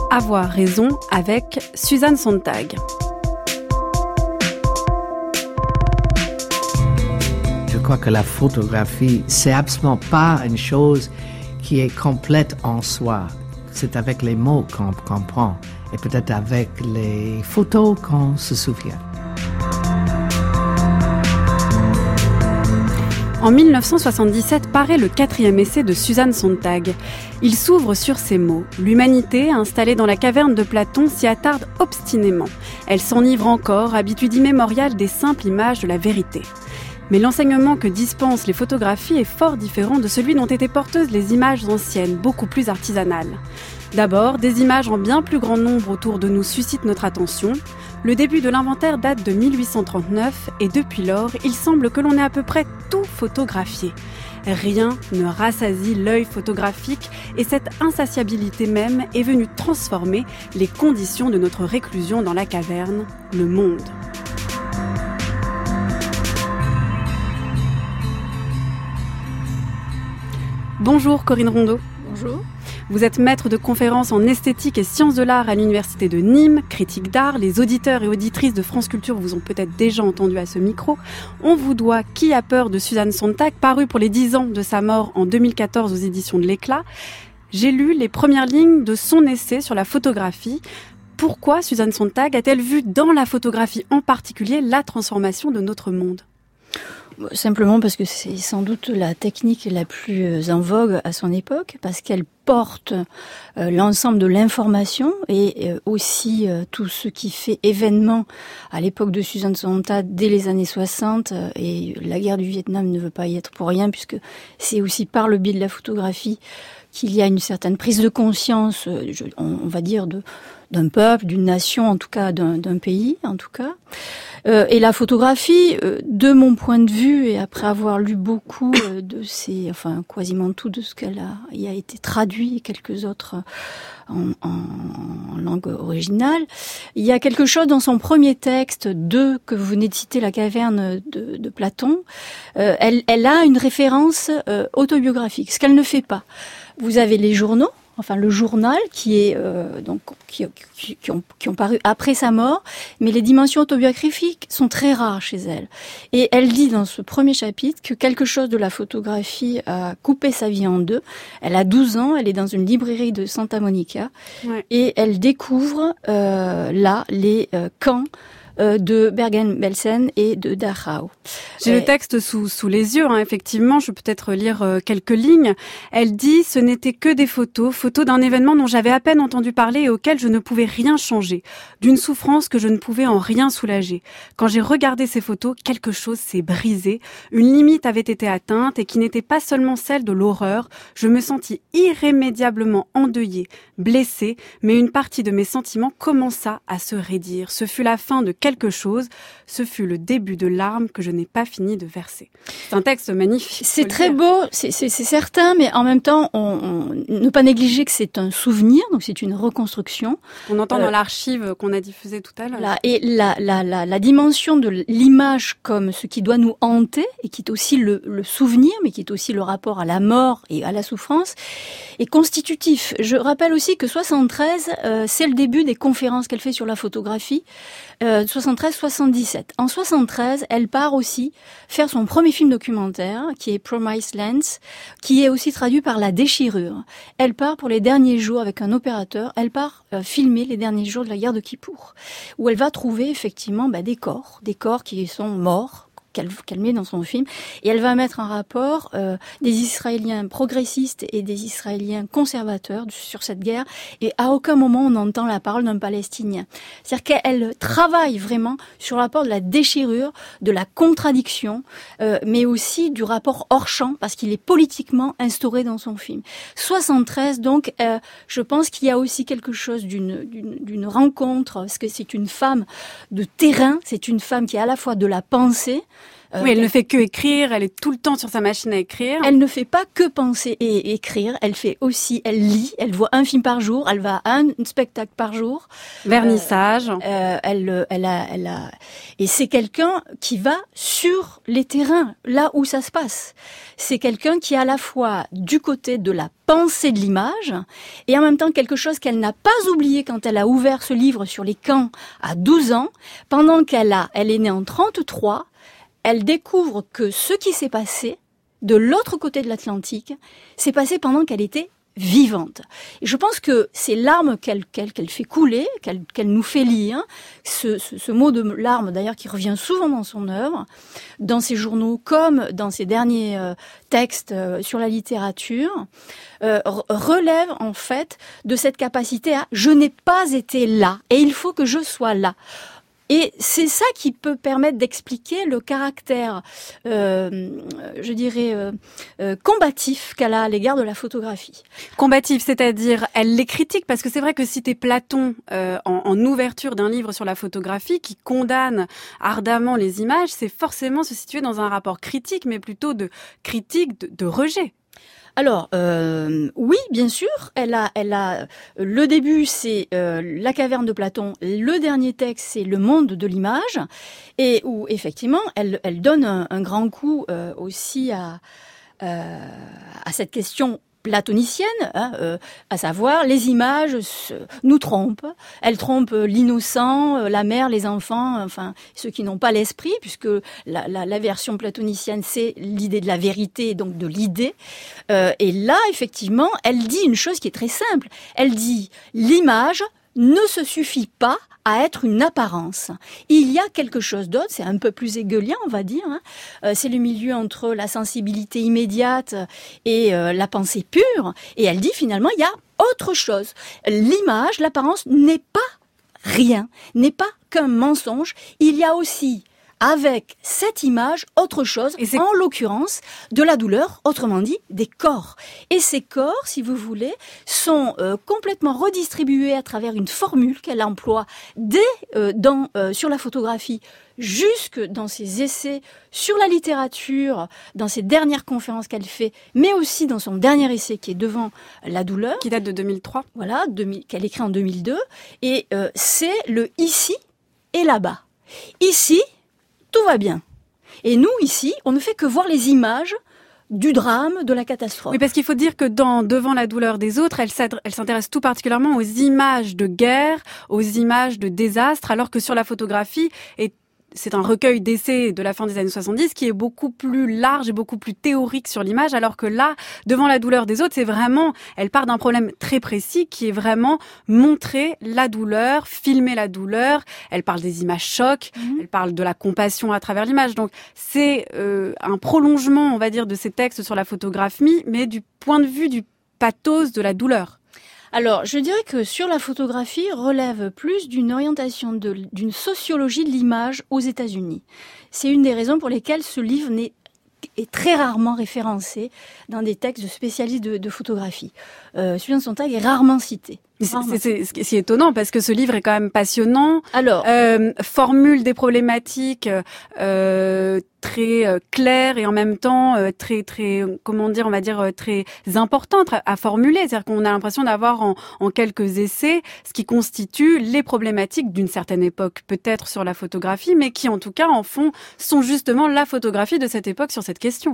Avoir raison avec Suzanne Sontag. Je crois que la photographie, c'est absolument pas une chose qui est complète en soi. C'est avec les mots qu'on comprend et peut-être avec les photos qu'on se souvient. En 1977 paraît le 4e essai de Suzanne Sontag. Il s'ouvre sur ces mots. L'humanité, installée dans la caverne de Platon, s'y attarde obstinément. Elle s'enivre encore, habitude immémoriale des simples images de la vérité. Mais l'enseignement que dispensent les photographies est fort différent de celui dont étaient porteuses les images anciennes, beaucoup plus artisanales. D'abord, des images en bien plus grand nombre autour de nous suscitent notre attention. Le début de l'inventaire date de 1839 et depuis lors, il semble que l'on ait à peu près tout photographié. Rien ne rassasie l'œil photographique et cette insatiabilité même est venue transformer les conditions de notre réclusion dans la caverne, le monde. Bonjour Corinne Rondeau. Bonjour. Vous êtes maître de conférences en esthétique et sciences de l'art à l'université de Nîmes, critique d'art. Les auditeurs et auditrices de France Culture vous ont peut-être déjà entendu à ce micro. On vous doit Qui a peur de Suzanne Sontag, paru pour les 10 ans de sa mort en 2014 aux éditions de l'Éclat. J'ai lu les premières lignes de son essai sur la photographie. Pourquoi Suzanne Sontag a-t-elle vu dans la photographie en particulier la transformation de notre monde ? Simplement parce que c'est sans doute la technique la plus en vogue à son époque, parce qu'elle porte l'ensemble de l'information et aussi tout ce qui fait événement à l'époque de Suzanne Sontag dès les années 60. Et la guerre du Vietnam ne veut pas y être pour rien, puisque c'est aussi par le biais de la photographie qu'il y a une certaine prise de conscience, on va dire, d'un peuple, d'une nation, en tout cas d'un pays, en tout cas. Et la photographie, de mon point de vue, et après avoir lu beaucoup quasiment tout de ce qu'elle y a été traduit, et quelques autres en langue originale, il y a quelque chose dans son premier texte, que vous venez de citer, La caverne de Platon. Elle a une référence autobiographique, ce qu'elle ne fait pas. Vous avez les journaux, enfin le journal qui ont paru après sa mort, mais les dimensions autobiographiques sont très rares chez elle. Et elle dit dans ce premier chapitre que quelque chose de la photographie a coupé sa vie en deux. Elle a 12 ans, elle est dans une librairie de Santa Monica, et elle découvre là les camps de Bergen-Belsen et de Dachau. J'ai le texte sous les yeux, effectivement, je peux peut-être lire quelques lignes. Elle dit « Ce n'étaient que des photos d'un événement dont j'avais à peine entendu parler et auquel je ne pouvais rien changer, d'une souffrance que je ne pouvais en rien soulager. Quand j'ai regardé ces photos, quelque chose s'est brisé, une limite avait été atteinte et qui n'était pas seulement celle de l'horreur. Je me sentis irrémédiablement endeuillée, blessée, mais une partie de mes sentiments commença à se raidir. Ce fut la fin de quelque chose, ce fut le début de larmes que je n'ai pas fini de verser. » C'est un texte magnifique. C'est très beau, c'est certain, mais en même temps, on ne pas négliger que c'est un souvenir, donc c'est une reconstruction. On entend dans l'archive qu'on a diffusée tout à l'heure. Et la dimension de l'image comme ce qui doit nous hanter, et qui est aussi le souvenir, mais qui est aussi le rapport à la mort et à la souffrance, est constitutif. Je rappelle aussi que 73, c'est le début des conférences qu'elle fait sur la photographie, 73-77. En 73, elle part aussi faire son premier film documentaire, qui est Promised Lands, qui est aussi traduit par La Déchirure. Elle part pour les derniers jours avec un opérateur, elle part filmer les derniers jours de la guerre de Kippour, où elle va trouver effectivement des corps qui sont morts, qu'elle met dans son film, et elle va mettre en rapport des Israéliens progressistes et des Israéliens conservateurs sur cette guerre, et à aucun moment on entend la parole d'un Palestinien. C'est-à-dire qu'elle travaille vraiment sur le rapport de la déchirure, de la contradiction, mais aussi du rapport hors champ, parce qu'il est politiquement instauré dans son film. 73, donc, je pense qu'il y a aussi quelque chose d'une rencontre, parce que c'est une femme de terrain, c'est une femme qui est à la fois de la pensée, Oui, elle ne fait que écrire, elle est tout le temps sur sa machine à écrire. Elle ne fait pas que penser et écrire, elle lit, elle voit un film par jour, elle va à un spectacle par jour. Vernissage. Et c'est quelqu'un qui va sur les terrains, là où ça se passe. C'est quelqu'un qui est à la fois du côté de la pensée de l'image et en même temps quelque chose qu'elle n'a pas oublié quand elle a ouvert ce livre sur les camps à 12 ans, pendant elle est née en 33. Elle découvre que ce qui s'est passé de l'autre côté de l'Atlantique s'est passé pendant qu'elle était vivante. Et je pense que ces larmes qu'elle fait couler, qu'elle nous fait lire, ce mot de larmes d'ailleurs qui revient souvent dans son œuvre, dans ses journaux comme dans ses derniers textes sur la littérature, relève en fait de cette capacité à « je n'ai pas été là et il faut que je sois là ». Et c'est ça qui peut permettre d'expliquer le caractère, combatif qu'elle a à l'égard de la photographie. Combatif, c'est-à-dire elle les critique, parce que c'est vrai que citer Platon en ouverture d'un livre sur la photographie qui condamne ardemment les images, c'est forcément se situer dans un rapport critique, mais plutôt de critique, de rejet. Alors, oui, bien sûr, elle a le début, c'est la caverne de Platon. Le dernier texte, c'est le monde de l'image, et où effectivement, elle donne un grand coup aussi à cette question platonicienne, à savoir les images nous trompent. Elles trompent l'innocent, la mère, les enfants, enfin ceux qui n'ont pas l'esprit, puisque la version platonicienne c'est l'idée de la vérité, donc de l'idée. Et là, effectivement, elle dit une chose qui est très simple. Elle dit l'image ne se suffit pas à être une apparence. Il y a quelque chose d'autre, c'est un peu plus hegelien, on va dire. C'est le milieu entre la sensibilité immédiate et la pensée pure. Et elle dit finalement, il y a autre chose. L'image, l'apparence n'est pas rien, n'est pas qu'un mensonge. Il y a aussi avec cette image autre chose, en l'occurrence de la douleur, autrement dit des corps. Et ces corps, si vous voulez, sont complètement redistribués à travers une formule qu'elle emploie sur la photographie, jusque dans ses essais sur la littérature, dans ses dernières conférences qu'elle fait, mais aussi dans son dernier essai qui est Devant la douleur. Qui date de 2003. Voilà, qu'elle écrit en 2002. Et c'est le ici et là-bas. Ici, tout va bien. Et nous, ici, on ne fait que voir les images du drame, de la catastrophe. Oui, parce qu'il faut dire que Devant la douleur des autres, elle s'intéresse tout particulièrement aux images de guerre, aux images de désastre, alors que sur la photographie, c'est un recueil d'essais de la fin des années 70 qui est beaucoup plus large et beaucoup plus théorique sur l'image, alors que là, Devant la douleur des autres, c'est vraiment, elle part d'un problème très précis qui est vraiment montrer la douleur, filmer la douleur. Elle parle des images chocs, elle parle de la compassion à travers l'image. Donc c'est un prolongement, on va dire, de ces textes sur la photographie, mais du point de vue du pathos de la douleur. Alors, je dirais que sur la photographie relève plus d'une orientation d'une sociologie de l'image aux États-Unis. C'est une des raisons pour lesquelles ce livre est très rarement référencé dans des textes de spécialistes de photographie. Suzanne Sontag est rarement cité. C'est étonnant parce que ce livre est quand même passionnant. Alors, formule des problématiques très claires et en même temps très comment dire, on va dire très importantes à formuler. C'est-à-dire qu'on a l'impression d'avoir en quelques essais ce qui constitue les problématiques d'une certaine époque, peut-être sur la photographie, mais qui en tout cas sont justement la photographie de cette époque sur cette question.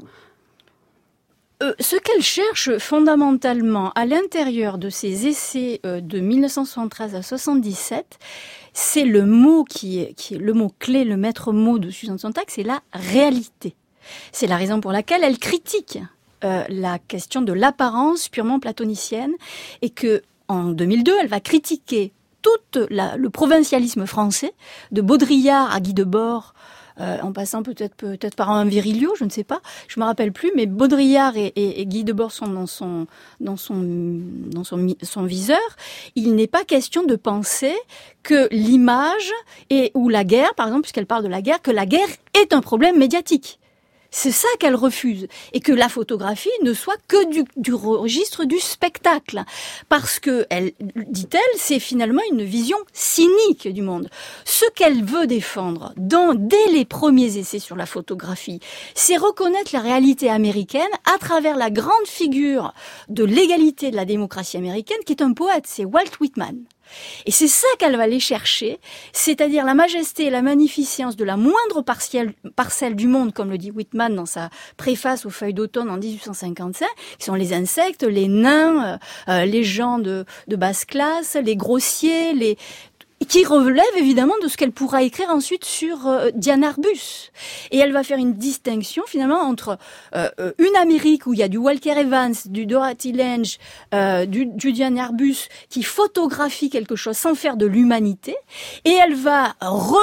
Ce qu'elle cherche fondamentalement à l'intérieur de ses essais de 1973 à 77, c'est le mot qui est le mot clé, le maître mot de Suzanne Sontag, c'est la réalité. C'est la raison pour laquelle elle critique la question de l'apparence purement platonicienne et que en 2002, elle va critiquer le provincialisme français, de Baudrillard à Guy Debord, en passant peut-être par un Virilio, je ne sais pas, je me rappelle plus, mais Baudrillard et Guy Debord sont dans son viseur. Il n'est pas question de penser que l'image ou la guerre, par exemple, puisqu'elle parle de la guerre, que la guerre est un problème médiatique. C'est ça qu'elle refuse. Et que la photographie ne soit que du registre du spectacle. Parce que, dit-elle, c'est finalement une vision cynique du monde. Ce qu'elle veut défendre dès les premiers essais sur la photographie, c'est reconnaître la réalité américaine à travers la grande figure de l'égalité de la démocratie américaine, qui est un poète, c'est Walt Whitman. Et c'est ça qu'elle va aller chercher, c'est-à-dire la majesté et la magnificence de la moindre parcelle du monde, comme le dit Whitman dans sa préface aux Feuilles d'automne en 1855, qui sont les insectes, les nains, les gens de basse classe, les grossiers, qui relève évidemment de ce qu'elle pourra écrire ensuite sur Diane Arbus. Et elle va faire une distinction finalement entre une Amérique où il y a du Walker Evans, du Dorothy Lange, du Diane Arbus qui photographie quelque chose sans faire de l'humanité, et elle va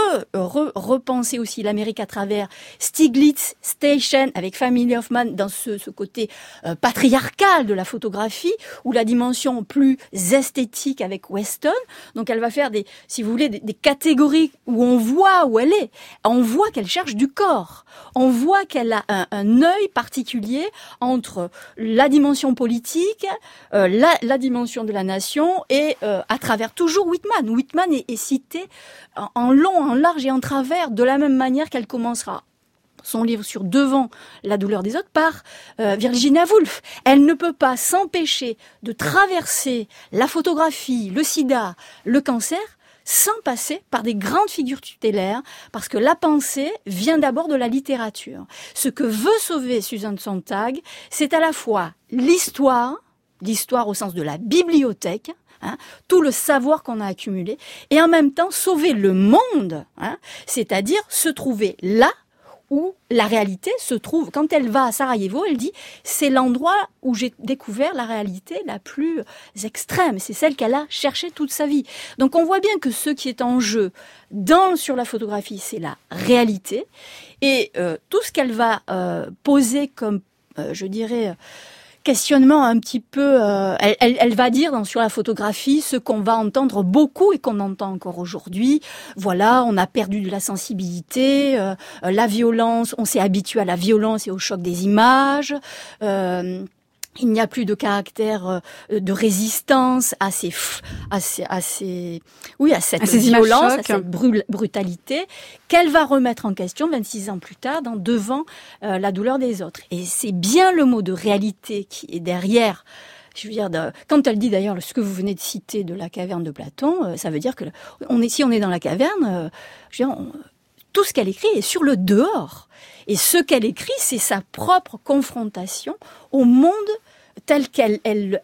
repenser aussi l'Amérique à travers Stiglitz, Station, avec Family Hoffman dans ce côté patriarcal de la photographie, ou la dimension plus esthétique avec Weston. Donc elle va faire si vous voulez, des catégories où on voit où elle est. On voit qu'elle cherche du corps. On voit qu'elle a un œil particulier entre la dimension politique, la dimension de la nation, et à travers toujours Whitman. Whitman est cité en long, en large et en travers, de la même manière qu'elle commencera son livre sur Devant la douleur des autres par Virginia Woolf. Elle ne peut pas s'empêcher de traverser la photographie, le sida, le cancer, sans passer par des grandes figures tutélaires, parce que la pensée vient d'abord de la littérature. Ce que veut sauver Susan Sontag, c'est à la fois l'histoire au sens de la bibliothèque, tout le savoir qu'on a accumulé, et en même temps sauver le monde, c'est-à-dire se trouver là où la réalité se trouve. Quand elle va à Sarajevo, elle dit « c'est l'endroit où j'ai découvert la réalité la plus extrême ». C'est celle qu'elle a cherchée toute sa vie. Donc on voit bien que ce qui est en jeu sur la photographie, c'est la réalité. Et tout ce qu'elle va poser comme, je dirais, questionnement un petit peu, elle va dire sur la photographie ce qu'on va entendre beaucoup et qu'on entend encore aujourd'hui. Voilà, on a perdu de la sensibilité, la violence, on s'est habitué à la violence et au choc des images. Il n'y a plus de caractère de résistance à cette violence, à cette brutalité, qu'elle va remettre en question 26 ans plus tard dans Devant la douleur des autres. Et c'est bien le mot de réalité qui est derrière. Je veux dire, quand elle dit d'ailleurs ce que vous venez de citer de la caverne de Platon, ça veut dire que si on est dans la caverne, tout ce qu'elle écrit est sur le dehors. Et ce qu'elle écrit, c'est sa propre confrontation au monde tel qu'elle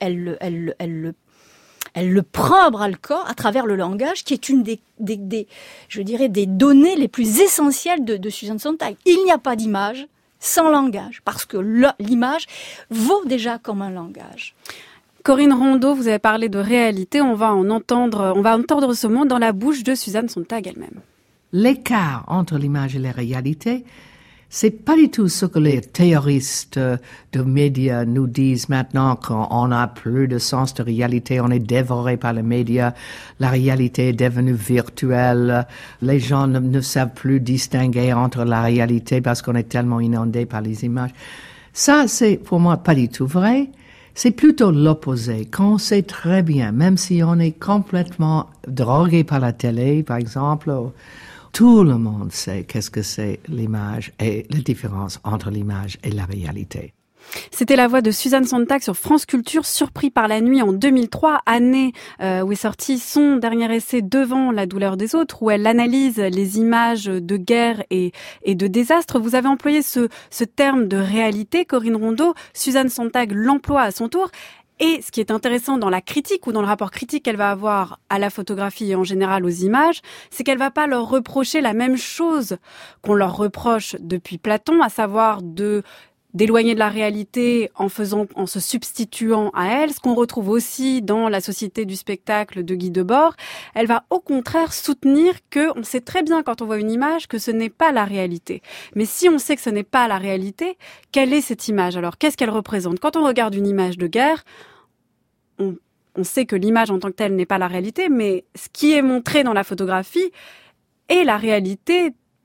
le prend à bras le corps à travers le langage, qui est une des données les plus essentielles de Susan Sontag. Il n'y a pas d'image sans langage, parce que l'image vaut déjà comme un langage. Corinne Rondeau, vous avez parlé de réalité, on va entendre ce mot dans la bouche de Susan Sontag elle-même. L'écart entre l'image et la réalité, c'est pas du tout ce que les théoristes de médias nous disent maintenant, qu'on n'a plus de sens de réalité, on est dévoré par les médias, la réalité est devenue virtuelle, les gens ne savent plus distinguer entre la réalité parce qu'on est tellement inondé par les images. Ça, c'est pour moi pas du tout vrai. C'est plutôt l'opposé. Quand on sait très bien, même si on est complètement drogué par la télé, par exemple, tout le monde sait qu'est-ce que c'est l'image et la différence entre l'image et la réalité. C'était la voix de Susan Sontag sur France Culture, Surpris par la nuit en 2003, année où est sorti son dernier essai Devant la douleur des autres, où elle analyse les images de guerre et de désastre. Vous avez employé ce terme de réalité, Corinne Rondeau. Susan Sontag l'emploie à son tour. Et ce qui est intéressant dans la critique ou dans le rapport critique qu'elle va avoir à la photographie et en général aux images, c'est qu'elle va pas leur reprocher la même chose qu'on leur reproche depuis Platon, à savoir d'éloigner de la réalité en se substituant à elle, ce qu'on retrouve aussi dans La Société du spectacle de Guy Debord. Elle va au contraire soutenir on sait très bien quand on voit une image que ce n'est pas la réalité. Mais si on sait que ce n'est pas la réalité, quelle est cette image? Alors, qu'est-ce qu'elle représente? Quand on regarde une image de guerre, on sait que l'image en tant que telle n'est pas la réalité, mais ce qui est montré dans la photographie est la réalité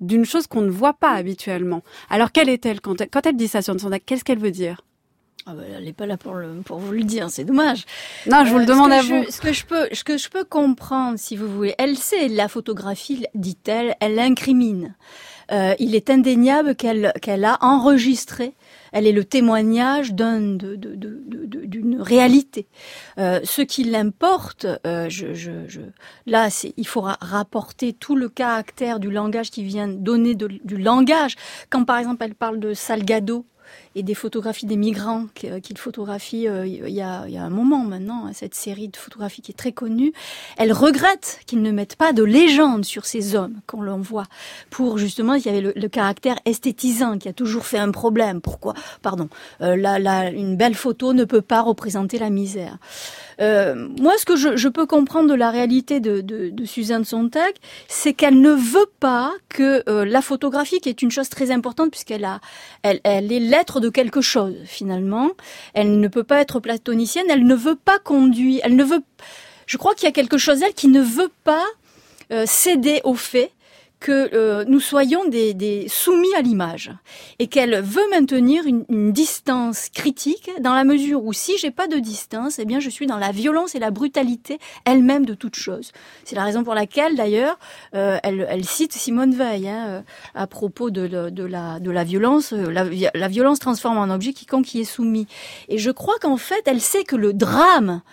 d'une chose qu'on ne voit pas habituellement. Alors quelle est-elle quand elle dit ça sur Sontag? Qu'est-ce qu'elle veut dire? Elle n'est pas là pour vous le dire, c'est dommage. Non, je vous le demande à vous. Ce que je peux comprendre, si vous voulez, elle sait, la photographie, dit-elle, elle incrimine. Il est indéniable qu'elle a enregistré. Elle est le témoignage d'une réalité. Ce qui l'importe, là, il faudra rapporter tout le caractère du langage qui vient donner du langage. Quand, par exemple, elle parle de Salgado et des photographies des migrants qu'il photographie il y a un moment maintenant, cette série de photographies qui est très connue, elle regrette qu'ils ne mettent pas de légende sur ces hommes qu'on l'envoie pour justement, il y avait le caractère esthétisant qui a toujours fait un problème. Pourquoi? Une belle photo ne peut pas représenter la misère. Moi, ce que je peux comprendre de la réalité de Suzanne Sontag, c'est qu'elle ne veut pas que la photographie, qui est une chose très importante puisqu'elle est l'être de quelque chose finalement, elle ne peut pas être platonicienne, elle ne veut pas conduire, je crois qu'il y a quelque chose d'elle qui ne veut pas céder au fait que nous soyons des soumis à l'image et qu'elle veut maintenir une distance critique dans la mesure où si j'ai pas de distance, eh bien je suis dans la violence et la brutalité elle-même de toute chose. C'est la raison pour laquelle d'ailleurs elle cite Simone Veil à propos de la violence. La violence transforme en objet quiconque y est soumis. Et je crois qu'en fait elle sait que le drame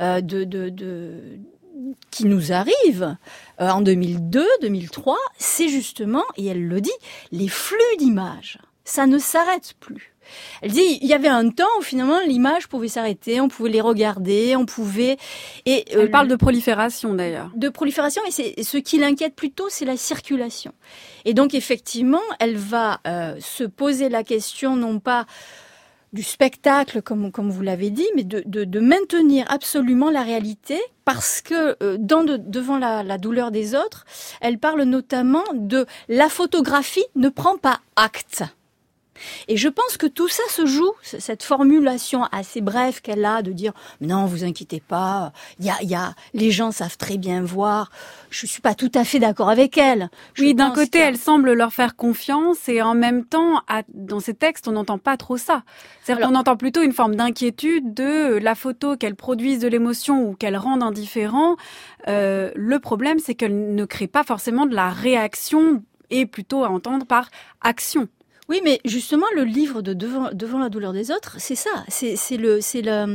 qui nous arrive en 2002, 2003, c'est justement, et elle le dit, les flux d'images. Ça ne s'arrête plus. Elle dit, il y avait un temps où finalement l'image pouvait s'arrêter, on pouvait les regarder, on pouvait... Elle parle de prolifération d'ailleurs. De prolifération, et ce qui l'inquiète plutôt, c'est la circulation. Et donc effectivement, elle va se poser la question non pas du spectacle, comme vous l'avez dit, mais de maintenir absolument la réalité, parce que devant la douleur des autres, elle parle notamment de la photographie ne prend pas acte. Et je pense que tout ça se joue, cette formulation assez brève qu'elle a de dire « Non, vous inquiétez pas, les gens savent très bien voir ». Je suis pas tout à fait d'accord avec elle. Oui, d'un côté, elle semble leur faire confiance et en même temps, dans ces textes, on n'entend pas trop ça. C'est-à-dire qu'on entend plutôt une forme d'inquiétude de la photo, qu'elle produise de l'émotion ou qu'elle rende indifférent. Le problème, c'est qu'elle ne crée pas forcément de la réaction et plutôt à entendre par action. Oui, mais justement, le livre de Devant la douleur des autres, c'est ça. C'est le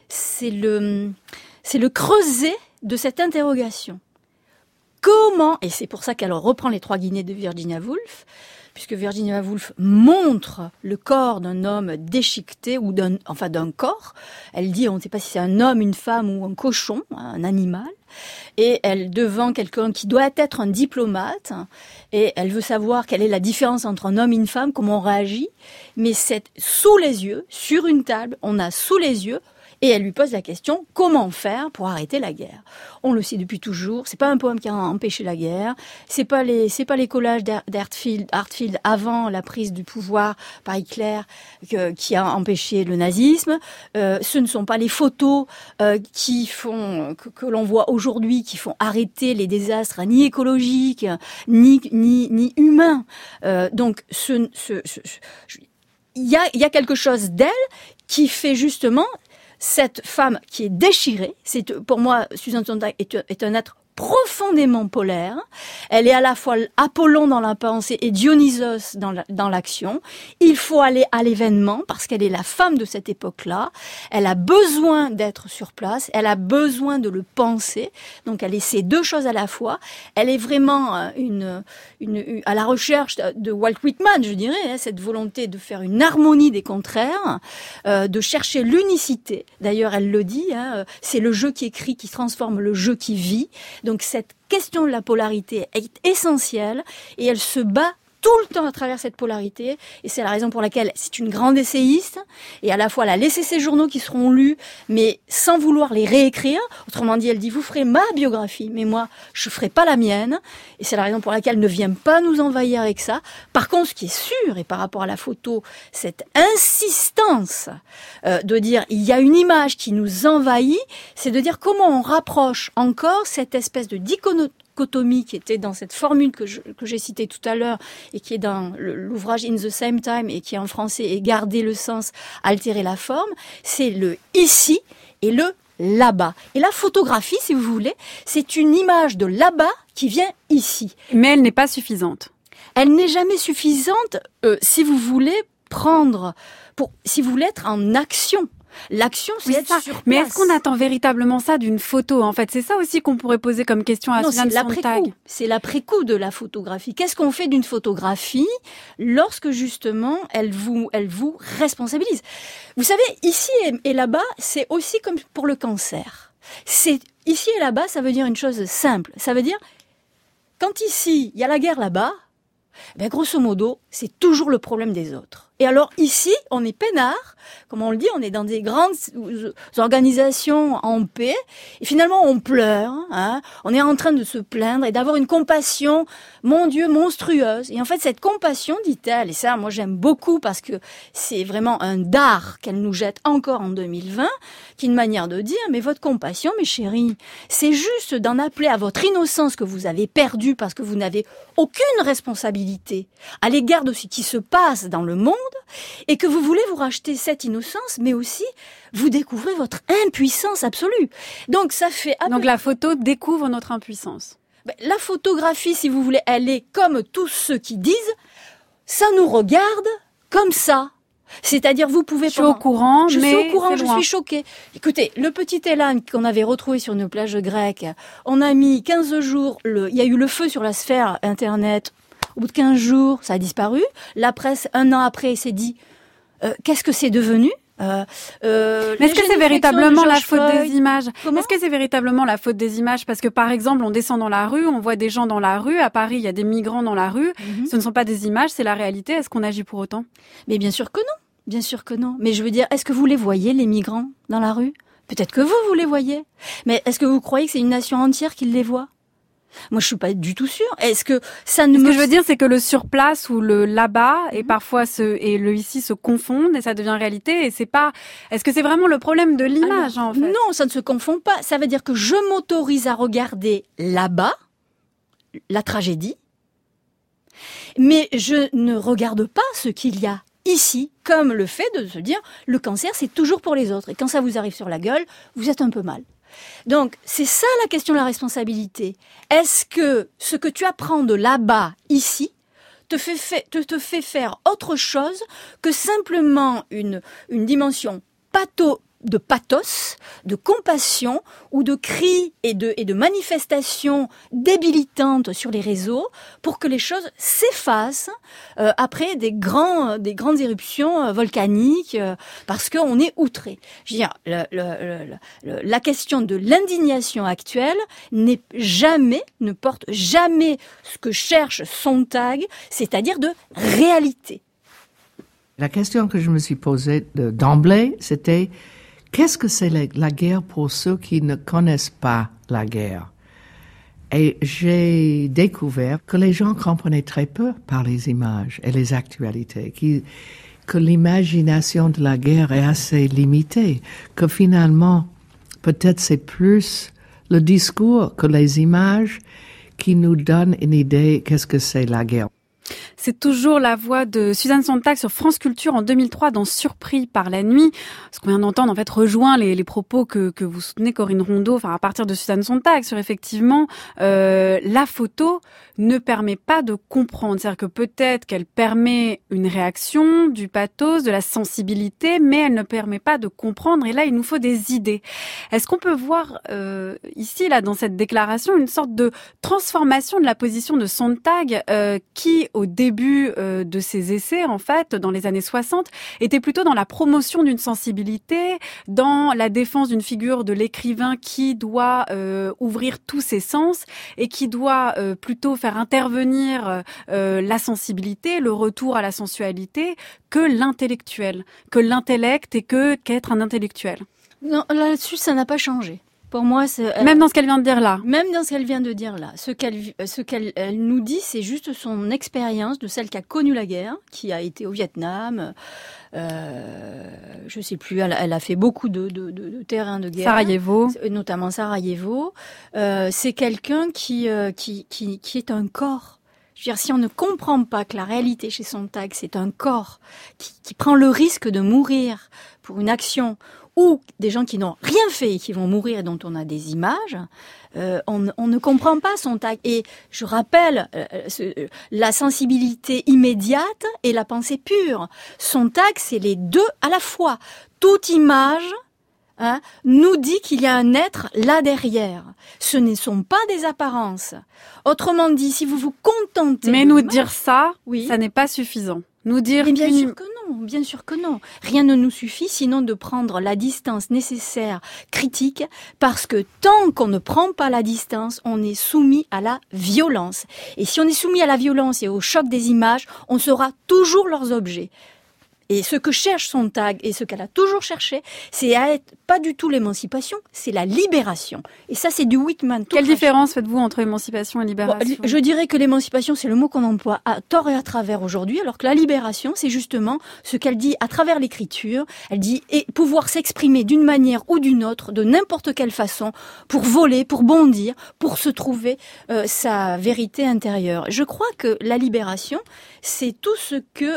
creuset de cette interrogation. Comment, et c'est pour ça qu'elle reprend Les Trois Guinées de Virginia Woolf, puisque Virginia Woolf montre le corps d'un homme déchiqueté ou d'un corps. Elle dit, on ne sait pas si c'est un homme, une femme ou un cochon, un animal. Et elle, devant quelqu'un qui doit être un diplomate, et elle veut savoir quelle est la différence entre un homme et une femme, comment on réagit. Mais c'est sous les yeux, sur une table, on a sous les yeux, et elle lui pose la question, comment faire pour arrêter la guerre? On le sait depuis toujours, c'est pas un poème qui a empêché la guerre, c'est pas les collages d'Hartfield avant la prise du pouvoir par Hitler qui a empêché le nazisme, ce ne sont pas les photos qui font, que l'on voit aujourd'hui, qui font arrêter les désastres ni écologiques, ni humains. Donc, il y a quelque chose d'elle qui fait justement cette femme qui est déchirée. Pour moi, Suzanne Sontag est un être profondément polaire. Elle est à la fois Apollon dans la pensée et Dionysos dans l'action. Il faut aller à l'événement parce qu'elle est la femme de cette époque-là. Elle a besoin d'être sur place. Elle a besoin de le penser. Donc elle est ces deux choses à la fois. Elle est vraiment à la recherche de Walt Whitman, je dirais, cette volonté de faire une harmonie des contraires, de chercher l'unicité. D'ailleurs, elle le dit, c'est le jeu qui écrit qui transforme le jeu qui vit. Donc cette question de la polarité est essentielle et elle se bat tout le temps à travers cette polarité et c'est la raison pour laquelle c'est une grande essayiste et à la fois elle a laissé ses journaux qui seront lus mais sans vouloir les réécrire. Autrement dit, elle dit vous ferez ma biographie mais moi je ferai pas la mienne et c'est la raison pour laquelle elle ne vient pas nous envahir avec ça. Par contre, ce qui est sûr et par rapport à la photo, cette insistance de dire il y a une image qui nous envahit, c'est de dire comment on rapproche encore cette espèce de dichotomie qui était dans cette formule que j'ai citée tout à l'heure et qui est dans l'ouvrage In the Same Time et qui en français est garder le sens, altérer la forme, c'est le ici et le là-bas. Et la photographie, si vous voulez, c'est une image de là-bas qui vient ici. Mais elle n'est pas suffisante. Elle n'est jamais suffisante si vous voulez si vous voulez être en action. L'action, c'est être sur place. Mais est-ce qu'on attend véritablement ça d'une photo, en fait? C'est ça aussi qu'on pourrait poser comme question à Suzanne Sontag. C'est l'après-coup de la photographie. Qu'est-ce qu'on fait d'une photographie lorsque, justement, elle vous responsabilise? Vous savez, ici et là-bas, c'est aussi comme pour le cancer. C'est ici et là-bas, ça veut dire une chose simple. Ça veut dire, quand ici, il y a la guerre là-bas, ben, grosso modo, c'est toujours le problème des autres. Et alors ici, on est peinard, comme on le dit, on est dans des grandes organisations en paix, et finalement on pleure, hein, on est en train de se plaindre et d'avoir une compassion, mon Dieu, monstrueuse. Et en fait, cette compassion, dit-elle, et ça, moi j'aime beaucoup parce que c'est vraiment un dard qu'elle nous jette encore en 2020, qui est une manière de dire, mais votre compassion, mes chéris, c'est juste d'en appeler à votre innocence que vous avez perdue parce que vous n'avez aucune responsabilité à l'égard de ce qui se passe dans le monde, et que vous voulez vous racheter cette innocence, mais aussi vous découvrez votre impuissance absolue. Donc ça fait... Donc la photo découvre notre impuissance. La photographie, si vous voulez, elle est comme tous ceux qui disent, ça nous regarde comme ça. C'est-à-dire, vous pouvez... Je suis au courant, je suis choquée. Écoutez, le petit Elan qu'on avait retrouvé sur une plage grecque, on a mis 15 jours, il y a eu le feu sur la sphère Internet. Au bout de 15 jours, ça a disparu. La presse, 1 an après, s'est dit, qu'est-ce que c'est devenu? Mais est-ce que c'est véritablement la faute des images? Est-ce que c'est véritablement la faute des images? Parce que par exemple, on descend dans la rue, on voit des gens dans la rue. À Paris, il y a des migrants dans la rue. Ce ne sont pas des images, c'est la réalité. Est-ce qu'on agit pour autant? Mais bien sûr que non. Bien sûr que non. Mais je veux dire, est-ce que vous les voyez, les migrants, dans la rue? Peut-être que vous les voyez. Mais est-ce que vous croyez que c'est une nation entière qui les voit? Moi, je suis pas du tout sûre. Est-ce que ça ne Ce que je veux dire, c'est que le surplace ou le là-bas et parfois et le ici se confondent et ça devient réalité. Et c'est pas. Est-ce que c'est vraiment le problème de l'image, en fait? Non, ça ne se confond pas. Ça veut dire que je m'autorise à regarder là-bas la tragédie, mais je ne regarde pas ce qu'il y a ici, comme le fait de se dire le cancer, c'est toujours pour les autres. Et quand ça vous arrive sur la gueule, vous êtes un peu mal. Donc, c'est ça la question de la responsabilité. Est-ce que ce que tu apprends de là-bas, ici, te fait faire autre chose que simplement une dimension de pathos, de compassion ou de cris et de manifestations débilitantes sur les réseaux pour que les choses s'effacent après des grandes éruptions volcaniques parce qu'on est outré. Je veux dire, la question de l'indignation actuelle ne porte jamais ce que cherche Sontag, c'est-à-dire de réalité. La question que je me suis posée d'emblée, c'était qu'est-ce que c'est la guerre pour ceux qui ne connaissent pas la guerre? Et j'ai découvert que les gens comprenaient très peu par les images et les actualités, que l'imagination de la guerre est assez limitée, que finalement, peut-être c'est plus le discours que les images qui nous donnent une idée qu'est-ce que c'est la guerre. C'est toujours la voix de Suzanne Sontag sur France Culture en 2003 dans Surpris par la nuit. Ce qu'on vient d'entendre, en fait, rejoint les propos que vous soutenez, Corinne Rondeau, enfin, à partir de Suzanne Sontag, sur effectivement, la photo ne permet pas de comprendre. C'est-à-dire que peut-être qu'elle permet une réaction, du pathos, de la sensibilité, mais elle ne permet pas de comprendre. Et là, il nous faut des idées. Est-ce qu'on peut voir ici, là, dans cette déclaration, une sorte de transformation de la position de Sontag qui, au début de ses essais, en fait, dans les années 60, était plutôt dans la promotion d'une sensibilité, dans la défense d'une figure de l'écrivain qui doit ouvrir tous ses sens et qui doit plutôt faire intervenir la sensibilité, le retour à la sensualité, que l'intellectuel, que l'intellect et qu'être un intellectuel. Non, là-dessus, ça n'a pas changé. Pour moi, même dans ce qu'elle vient de dire là. Même dans ce qu'elle vient de dire là. Ce qu'elle nous dit, c'est juste son expérience de celle qui a connu la guerre, qui a été au Vietnam. Je sais plus, elle a fait beaucoup de terrains de guerre. Sarajevo. Notamment Sarajevo. C'est quelqu'un qui est un corps. Je veux dire, si on ne comprend pas que la réalité chez Sontag, c'est un corps qui prend le risque de mourir pour une action, ou des gens qui n'ont rien fait et qui vont mourir et dont on a des images, on ne comprend pas Sontag. Et je rappelle la sensibilité immédiate et la pensée pure. Sontag, c'est les deux à la fois. Toute image nous dit qu'il y a un être là derrière. Ce ne sont pas des apparences. Autrement dit, si vous vous contentez... Mais nous dire ça, oui, ça n'est pas suffisant. Nous dire... Mais bien sûr que non. Rien ne nous suffit sinon de prendre la distance nécessaire, critique, parce que tant qu'on ne prend pas la distance, on est soumis à la violence. Et si on est soumis à la violence et au choc des images, on sera toujours leurs objets. Et ce que cherche Sontag, et ce qu'elle a toujours cherché, c'est à être pas du tout l'émancipation, c'est la libération. Et ça, c'est du Whitman. Quelle différence faites-vous entre émancipation et libération ? Je dirais que l'émancipation, c'est le mot qu'on emploie à tort et à travers aujourd'hui, alors que la libération, c'est justement ce qu'elle dit à travers l'écriture. Elle dit pouvoir s'exprimer d'une manière ou d'une autre, de n'importe quelle façon, pour voler, pour bondir, pour se trouver sa vérité intérieure. Je crois que la libération, c'est tout ce que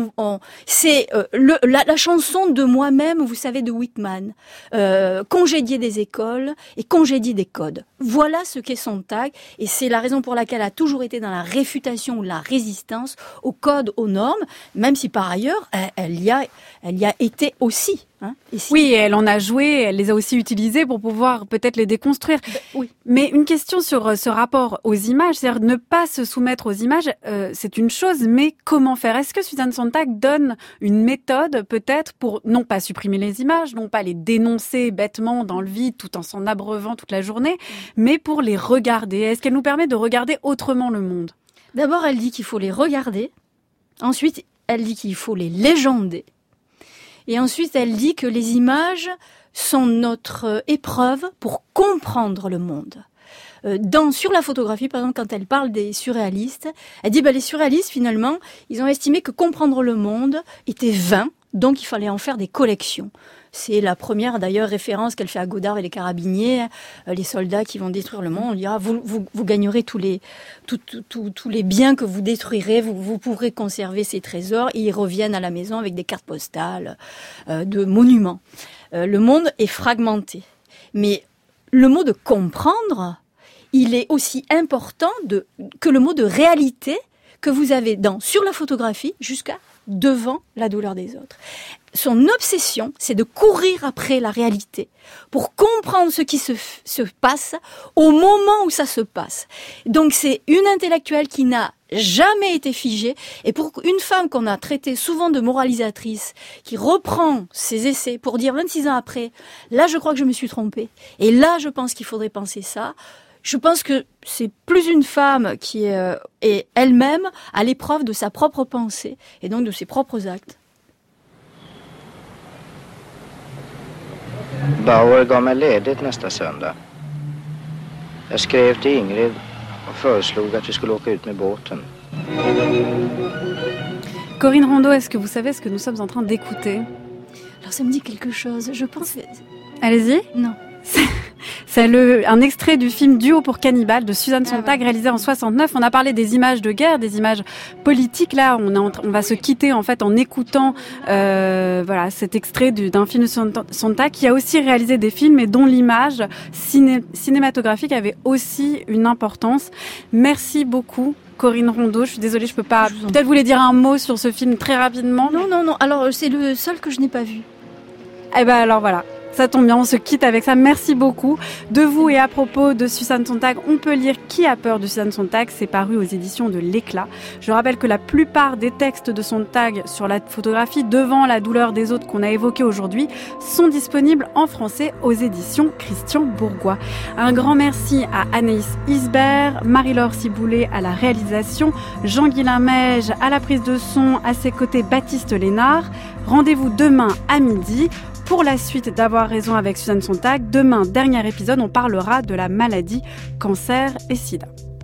c'est la chanson de moi-même, vous savez, de Whitman. Congédier des écoles et congédier des codes. Voilà ce qu'est Sontag, et c'est la raison pour laquelle elle a toujours été dans la réfutation ou la résistance aux codes, aux normes, même si par ailleurs elle y a été aussi. Oui, elle en a joué, elle les a aussi utilisés pour pouvoir peut-être les déconstruire. Oui. Mais une question sur ce rapport aux images, c'est-à-dire ne pas se soumettre aux images, c'est une chose, mais comment faire ? Est-ce que Susan Sontag donne une méthode peut-être pour non pas supprimer les images, non pas les dénoncer bêtement dans le vide tout en s'en abreuvant toute la journée, mais pour les regarder ? Est-ce qu'elle nous permet de regarder autrement le monde ? D'abord, elle dit qu'il faut les regarder. Ensuite, elle dit qu'il faut les légender. Et ensuite, elle dit que les images sont notre épreuve pour comprendre le monde. Sur la photographie, par exemple, quand elle parle des surréalistes, elle dit les surréalistes, finalement, ils ont estimé que comprendre le monde était vain, donc il fallait en faire des collections. C'est la première, d'ailleurs, référence qu'elle fait à Godard et les carabiniers, les soldats qui vont détruire le monde. On dira, vous gagnerez tous les biens que vous détruirez, vous pourrez conserver ces trésors, et ils reviennent à la maison avec des cartes postales de monuments. Le monde est fragmenté. Mais le mot de comprendre, il est aussi important que le mot de réalité que vous avez sur la photographie jusqu'à devant la douleur des autres. Son obsession, c'est de courir après la réalité pour comprendre ce qui se passe au moment où ça se passe. Donc c'est une intellectuelle qui n'a jamais été figée, et pour une femme qu'on a traitée souvent de moralisatrice, qui reprend ses essais pour dire 26 ans après, là je crois que je me suis trompée, et là je pense qu'il faudrait penser ça. Je pense que c'est plus une femme qui est elle-même à l'épreuve de sa propre pensée et donc de ses propres actes. Bauer gav mig ledigt nästa söndag. Jag skrev till Ingrid och föreslog att vi skulle åka ut med båten. Corinne Rondeau, est-ce que vous savez ce que nous sommes en train d'écouter ? Alors ça me dit quelque chose, je pense... Allez-y. Non. C'est un extrait du film Duo pour Cannibal de Susan Sontag, réalisé en 69. On a parlé des images de guerre, des images politiques. Là, on va se quitter en fait en écoutant cet extrait d'un film de Sontag qui a aussi réalisé des films et dont l'image cinématographique avait aussi une importance. Merci beaucoup. Corinne Rondeau, je suis désolée, je peux pas. Peut-être vous voulez dire un mot sur ce film très rapidement. Non. Alors c'est le seul que je n'ai pas vu. Eh ben alors voilà. Ça tombe bien, on se quitte avec ça. Merci beaucoup. De vous et à propos de Susan Sontag, on peut lire Qui a peur de Susan Sontag, c'est paru aux éditions de l'Éclat. Je rappelle que la plupart des textes de Sontag sur la photographie devant la douleur des autres qu'on a évoqués aujourd'hui sont disponibles en français aux éditions Christian Bourgois. Un grand merci à Anaïs Isbert, Marie-Laure Ciboulet à la réalisation, Jean-Guilain Meige à la prise de son, à ses côtés Baptiste Lénard. Rendez-vous demain à midi pour la suite d'Avoir raison avec Suzanne Sontag. Demain, dernier épisode, on parlera de la maladie, cancer et sida.